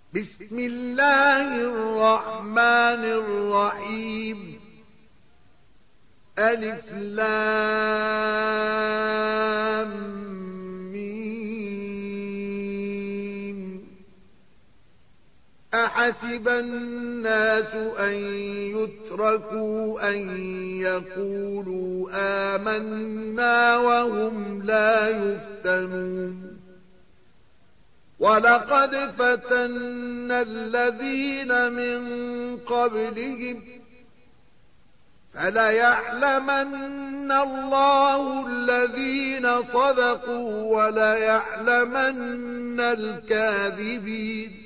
بسم الله الرحمن الرحيم. ألف لام ميم. أحسب الناس أن يتركوا أن يقولوا آمنا وهم لا يفتنون. ولقد فتنا الذين من قبلهم فليعلمن الله الذين صدقوا وليعلمن الكاذبين.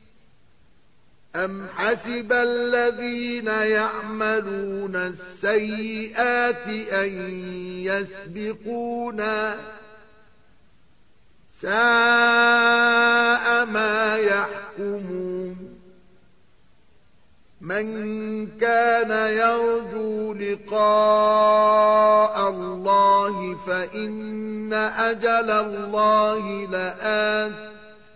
أم حسب الذين يعملون السيئات أن يسبقونا ساء ما يحكمون. من كان يرجو لقاء الله فإن أجل الله لآت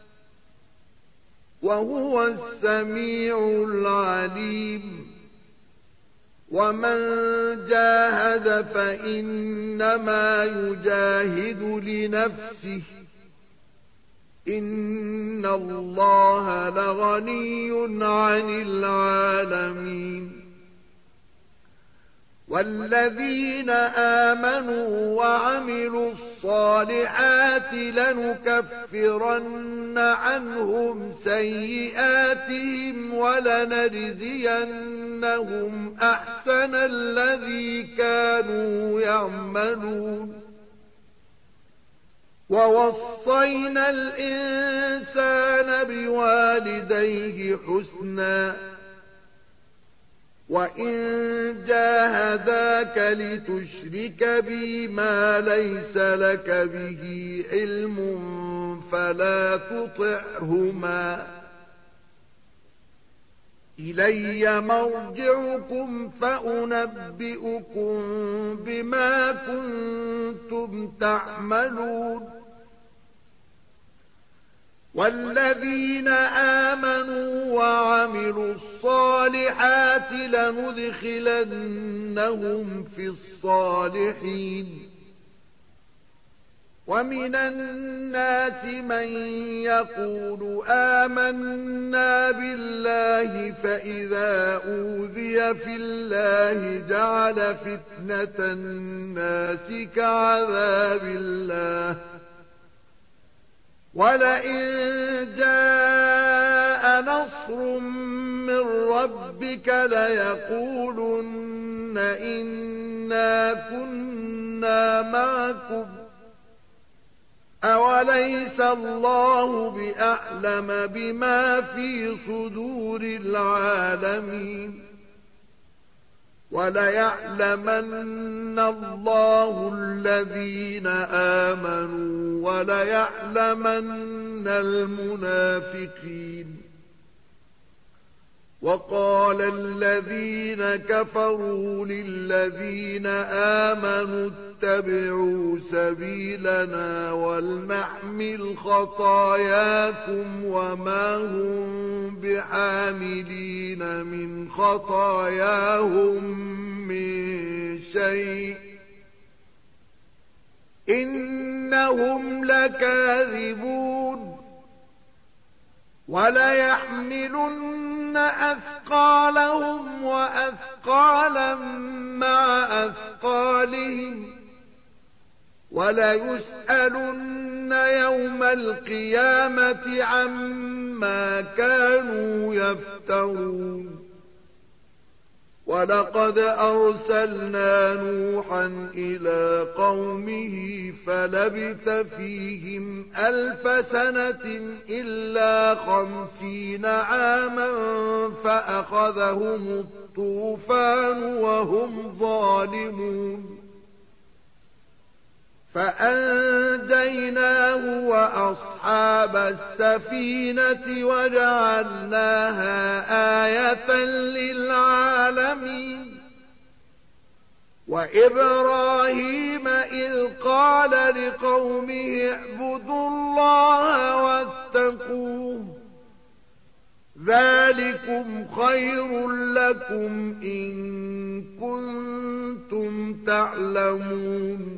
وهو السميع العليم. ومن جاهد فإنما يجاهد لنفسه إن الله لغني عن العالمين. والذين آمنوا وعملوا الصالحات لنكفرن عنهم سيئاتهم ولنجزينهم أحسن الذي كانوا يعملون. ووصينا الإنسان بوالديه حسنا وإن جاهداك لتشرك بي ما ليس لك به علم فلا تطعهما. إلي مرجعكم فأنبئكم بما كنتم تعملون. والذين آمنوا وعملوا الصالحات لندخلنهم في الصالحين. ومن الناس من يقول آمنا بالله فإذا أوذي في الله جعل فتنة الناس كعذاب الله. ولئن جاء نصر من ربك ليقولن إنا كنا معكم أوليس الله بأعلم بما في صدور العالمين. وليعلمن الله الذين آمنوا وليعلمن المنافقين. وقال الذين كفروا للذين آمنوا اتبعوا سبيلنا ولنحمل خطاياكم وما هم بحاملين من خطاياهم من شيء إنهم لكاذبون. وليحملن أثقالهم وأثقالا مع أثقالهم وليسألن يوم القيامة عما كانوا يفترون. ولقد أرسلنا نوحا إلى قومه فلبث فيهم 1000 سنة إلا 50 عاما فأخذهم الطوفان وهم ظالمون. فأنجيناه وأصحاب السفينة وجعلناها آية للعالمين. وإبراهيم إذ قال لقومه اعبدوا الله واتقوه ذلكم خير لكم إن كنتم تعلمون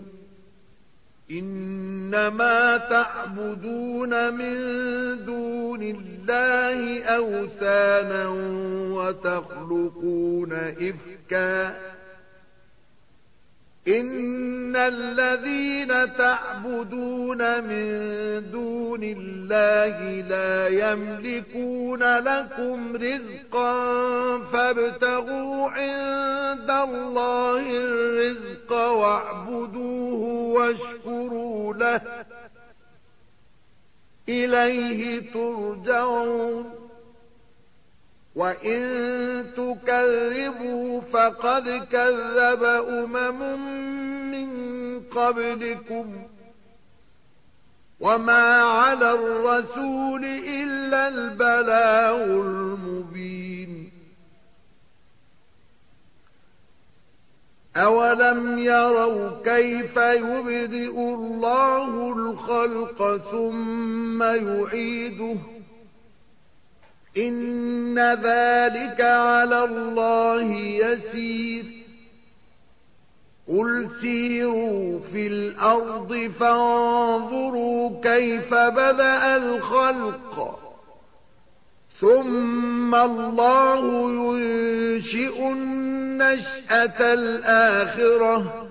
إنما تعبدون من دون الله أوثانا وتخلقون إفكا إن الذين تعبدون من دون الله لا يملكون لكم رزقا فابتغوا عند الله الرزق واعبدوه واشكروا له إليه ترجعون وإن تكذبوا فقد كذب من قبلكم وما على الرسول إلا البلاغ المبين أولم يروا كيف يبدئ الله الخلق ثم يعيده إن ذلك على الله يسير قل سيروا في الأرض فانظروا كيف بدأ الخلق ثم الله ينشئ النشأة الآخرة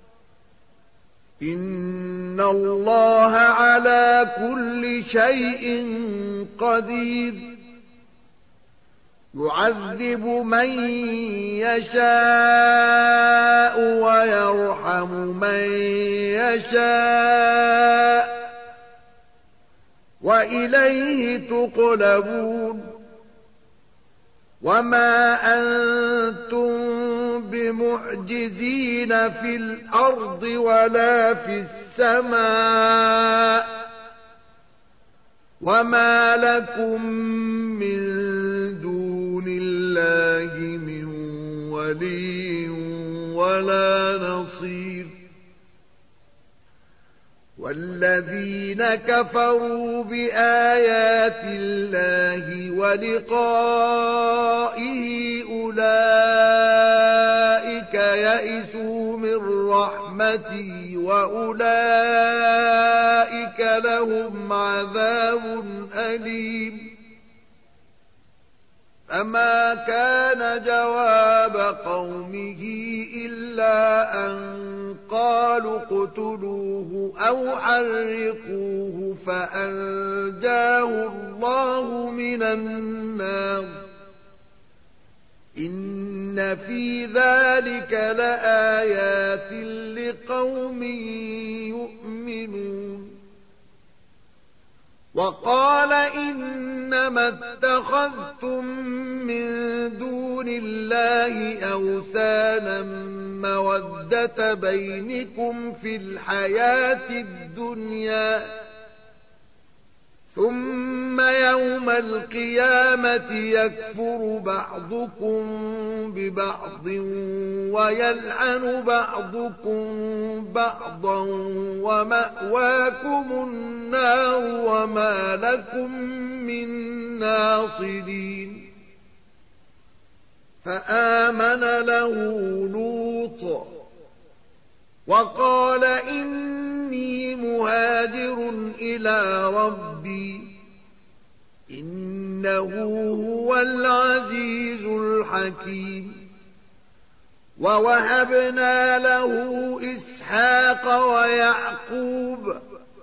إن الله على كل شيء قدير يعذب من يشاء ويرحم من يشاء وإليه تقلبون وما أنتم بمعجزين في الأرض ولا في السماء وما لكم من دون الله من ولي ولا نصير والذين كفروا بآيات الله ولقائه أولئك يئسوا من رحمتي وأولئك لهم عذاب أليم فما كان جواب قومه إلا أن قالوا اقتلوه أو حرقوه فأنجاه الله من النار إن في ذلك لآيات لقوم يؤمنون وقال إنما اتخذتم من دون الله أوثانا مودة بينكم في الحياة الدنيا ثم يوم القيامة يكفر بعضكم ببعض ويلعن بعضكم بعضا ومأواكم النار وما لكم من ناصرين فآمن له لوط وقال إني مهاجر إلى ربي إنه هو العزيز الحكيم ووهبنا له إسحاق ويعقوب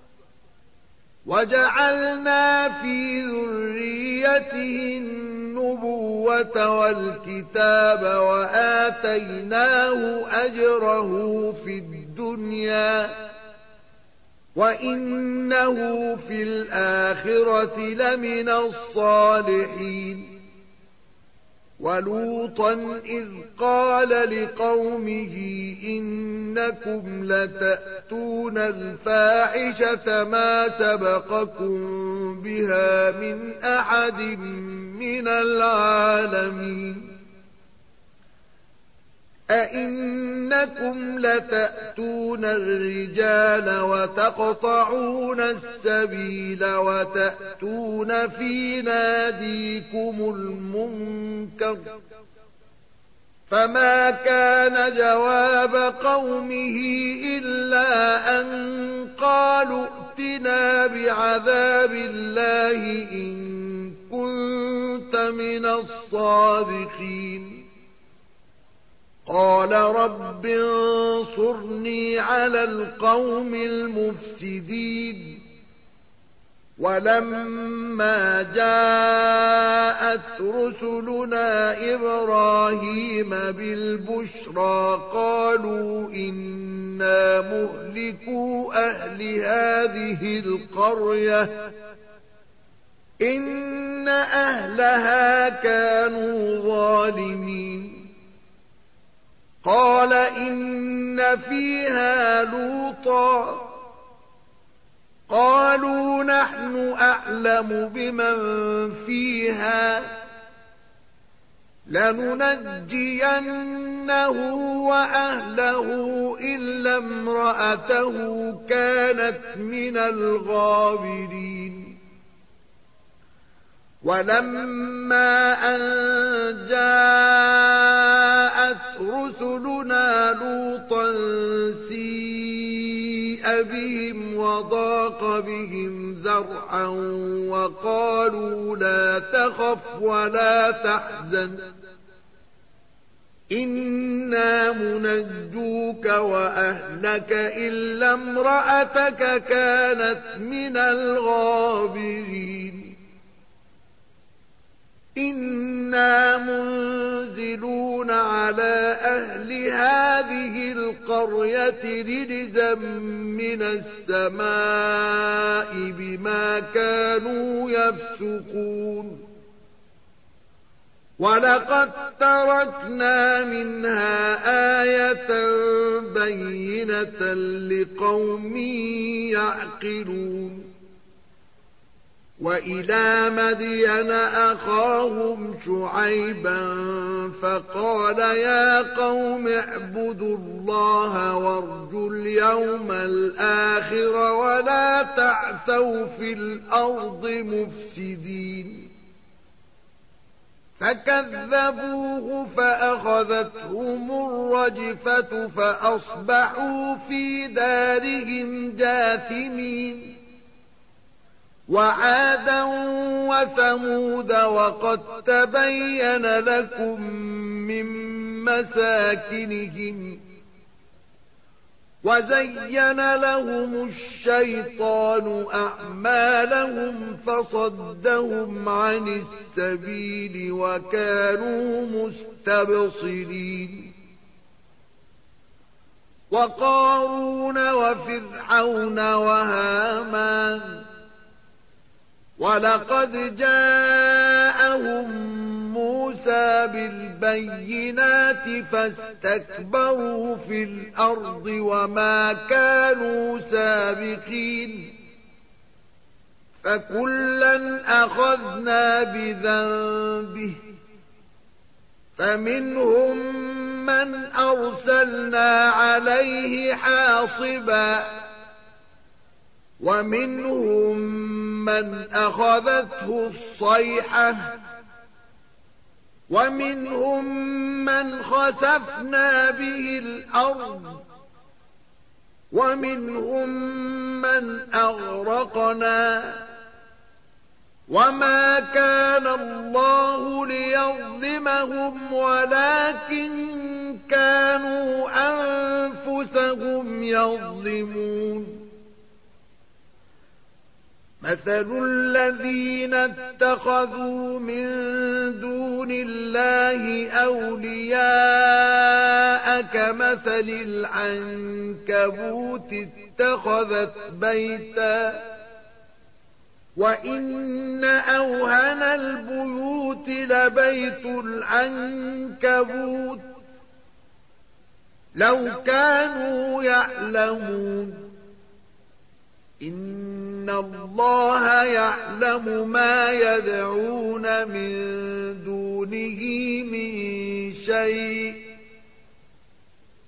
وجعلنا في ذريته النبوة والكتاب وآتيناه أجره في الدنيا وإنه في الآخرة لمن الصالحين ولوطا إذ قال لقومه إنكم لتأتون الفاحشة ما سبقكم بها من أحد من العالمين أئنكم لتأتون الرجال وتقطعون السبيل وتأتون في ناديكم المنكر فما كان جواب قومه إلا أن قالوا ائتنا بعذاب الله إن كنت من الصادقين قال رب انصرني على القوم المفسدين ولما جاءت رسلنا إبراهيم بالبشرى قالوا إنا مهلكو أهل هذه القرية إن أهلها كانوا ظالمين قال إن فيها لوطا قالوا نحن أعلم بمن فيها لننجينه وأهله إلا امرأته كانت من الغابرين ولما أن جاءت رسلنا لوطا سيء بهم وضاق بهم ذرعا وقالوا لا تخف ولا تحزن إنا منجوك وأهلك إلا امرأتك كانت من الغابرين إنا منزلون على أهل هذه القرية رجزا من السماء بما كانوا يفسقون ولقد تركنا منها آية بينة لقوم يعقلون وإلى مدين أخاهم شعيبا فقال يا قوم اعبدوا الله وارجوا اليوم الآخر ولا تعثوا في الأرض مفسدين فكذبوه فأخذتهم الرجفة فأصبحوا في دارهم جاثمين وعادا وثمود وقد تبين لكم من مساكنهم وزين لهم الشيطان أعمالهم فصدهم عن السبيل وكانوا مستبصرين وقارون وفرعون وهامان ولقد جاءهم موسى بالبينات فاستكبروا في الأرض وما كانوا سابقين فكلا أخذنا بذنبه فمنهم من أرسلنا عليه حاصبا ومنهم من أخذته الصيحة ومنهم من خسفنا به الأرض ومنهم من أغرقنا وما كان الله ليظلمهم ولكن كانوا أنفسهم يظلمون مثل الذين اتخذوا من دون الله أولياء كمثل العنكبوت اتخذت بيتا وإن أوهن البيوت لبيت العنكبوت لو كانوا يعلمون إن الله يعلم ما يدعون من دونه من شيء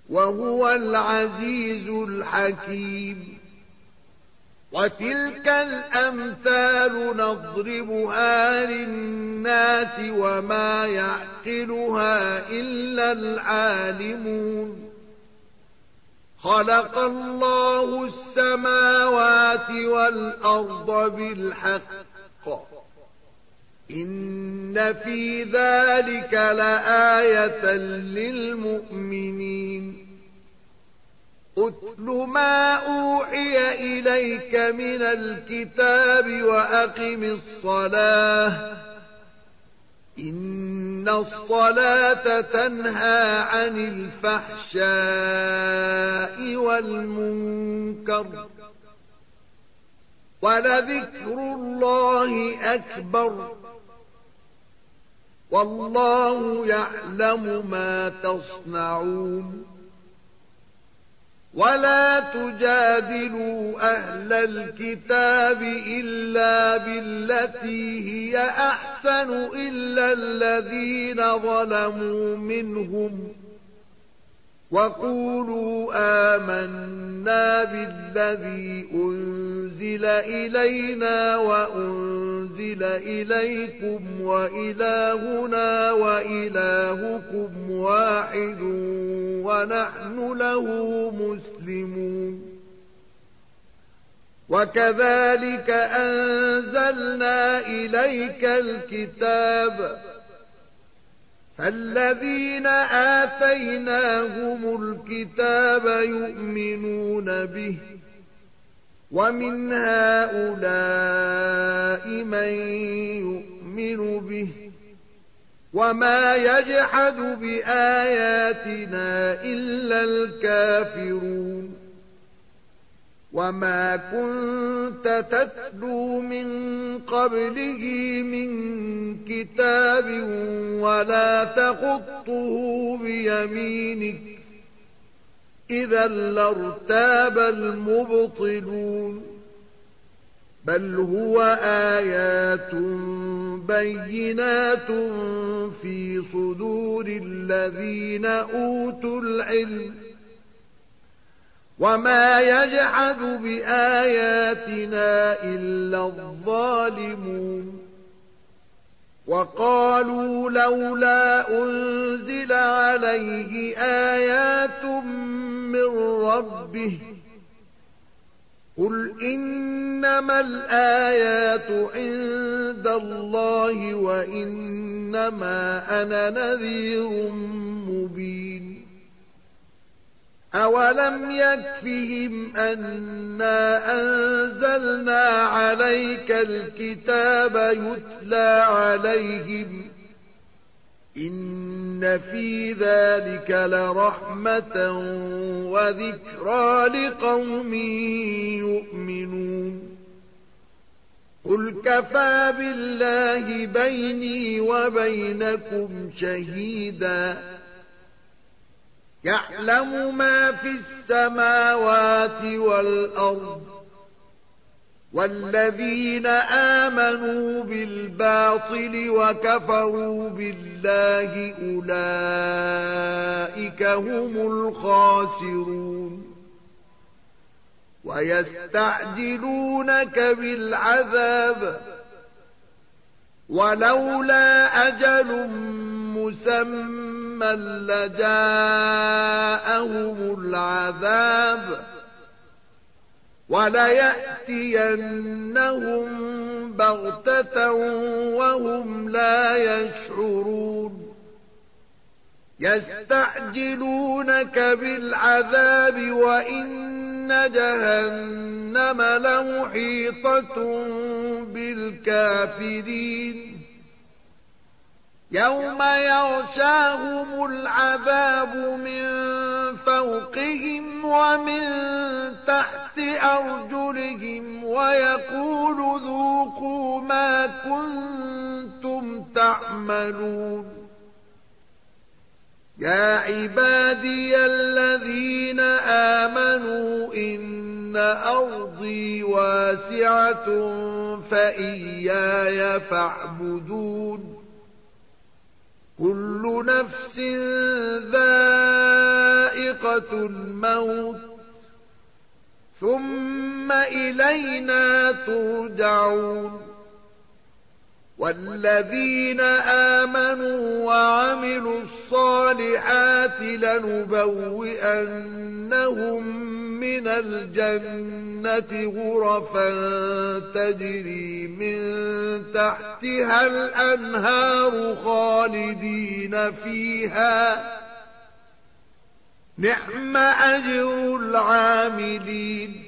وهو العزيز الحكيم. وتلك الأمثال نضربها للناس وما يعقلها إلا العالمون. خلق الله السماوات والأرض بالحق، إن في ذلك لآية للمؤمنين. أتل ما أوحي إليك من الكتاب وأقم الصلاة، إن الصلاة تنهى عن الفحشاء والمنكر، ولذكر الله أكبر، والله يعلم ما تصنعون. ولا تجادلوا أهل الكتاب إلا بالتي هي أحسن إلا الذين ظلموا منهم، وقولوا آمنا بالذي أنزل إلينا وأنزل إليكم وإلهنا وإلهكم واحد ونحن له مسلمون. وكذلك أنزلنا إليك الكتاب، فالذين آتيناهم الكتاب يؤمنون به، ومن هؤلاء من يؤمن به، وما يجحد بآياتنا إلا الكافرون. وما كنت تتلو من قبله من كتاب ولا تخطه بيمينك، إذا لارتاب المبطلون. بل هو آيات بينات في صدور الذين أوتوا العلم، وما يجحد بآياتنا إلا الظالمون. وقالوا لولا أنزل عليه آيات من ربه، قل إنما الآيات عند الله وإنما أنا نذير مبين. أولم يكفهم أنا أنزلنا عليك الكتاب يتلى عليهم، إن في ذلك لرحمة وذكرى لقوم يؤمنون. قل كفى بالله بيني وبينكم شهيدا، يعلم ما في السماوات والأرض، والذين آمنوا بالباطل وكفروا بالله أولئك هم الخاسرون. ويستعجلونك بالعذاب، ولولا أجل مسمى لجاءهم العذاب، وليأتينهم بغتة وهم لا يشعرون. يستعجلونك بالعذاب وإن جهنم لمحيطة بالكافرين. يوم يغشاهم العذاب من فوقهم ومن تحت أرجلهم ويقول ذوقوا ما كنتم تعملون. يا عبادي الذين آمنوا إن أرضي واسعة فإياي فاعبدون. كل نفس ذائقة ذائقة الموت ثم إلينا ترجعون والذين آمنوا وعملوا الصالحات لنبوئنهم من الجنة غرفا تجري من تحتها الأنهار خالدين فيها نعم أجر العاملين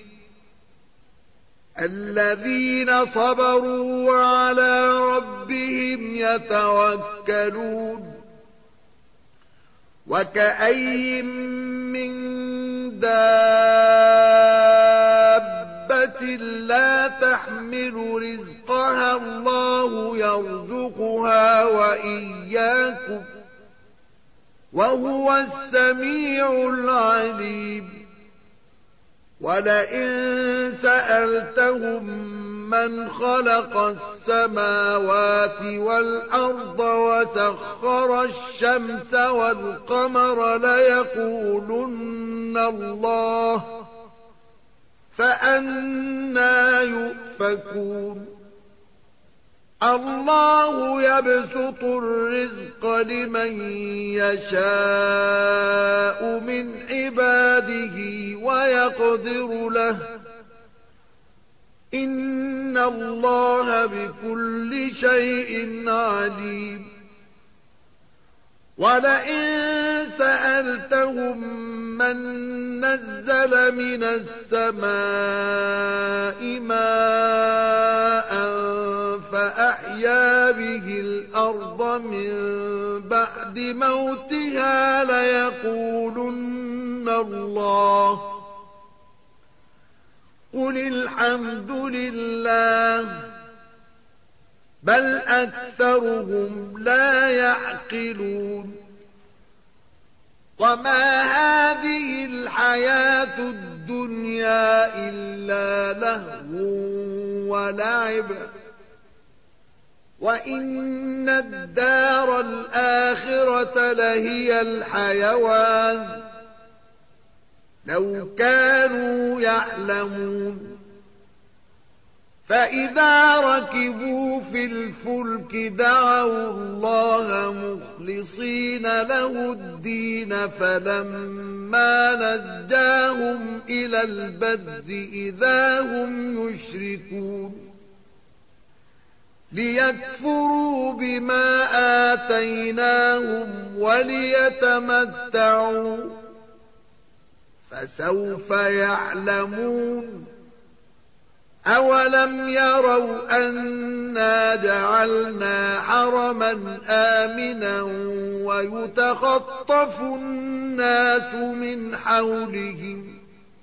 الذين صبروا وعلى ربهم يتوكلون وكأين من دابة لا تحمل رزقها الله يرزقها وإياكم وهو السميع العليم ولئن سألتهم من خلق السماوات والأرض وسخر الشمس والقمر ليقولن الله فأنى يؤفكون الله يبسط الرزق لمن يشاء من عباده ويقدر له إن الله بكل شيء عليم ولئن سألتهم من نزل من السماء ماء فأحيا به الأرض من بعد موتها ليقولن الله قل الحمد لله بل أكثرهم لا يعقلون وما هذه الحياة الدنيا إلا لهو ولعب وإن الدار الآخرة لهي الحيوان لو كانوا يعلمون فإذا ركبوا في الفلك دعوا الله مخلصين له الدين فلما نجاهم إلى البر إذا هم يشركون ليكفروا بما آتيناهم وليتمتعوا فسوف يعلمون أولم يروا أنا جعلنا حرما آمنا ويتخطف الناس من حولهم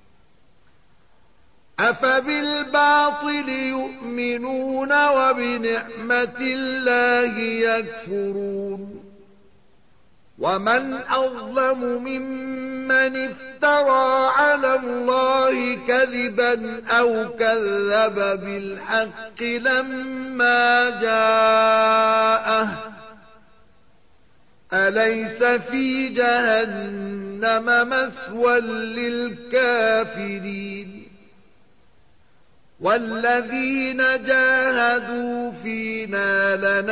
أفبالباطل يؤمنون وبنعمة الله يكفرون ومن أظلم ممن افترى على الله كذبا أو كذب بالحق لما جاءه أليس في جهنم مثوى للكافرين والذين جاهدوا فينا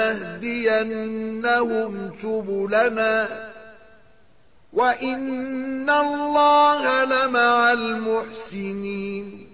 لنهدينهم سبلنا وإن الله لمع المحسنين